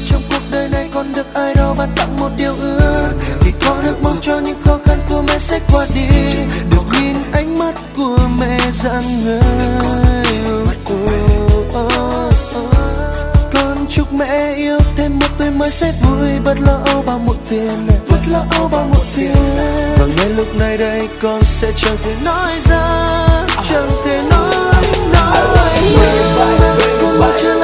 trong cuộc đời này còn được ai đó ban tặng một điều ước, thì có được mong cho những khó khăn của mẹ sẽ qua đi, được nhìn ánh mắt của mẹ rạng ngời. Con chúc mẹ yêu thêm một tuổi mới sẽ vui, bớt lo âu bao muộn phiền, bớt lo âu bao muộn phiền. Và ngay lúc này đây con sẽ chẳng thể nói ra, chẳng thể nói. Con trở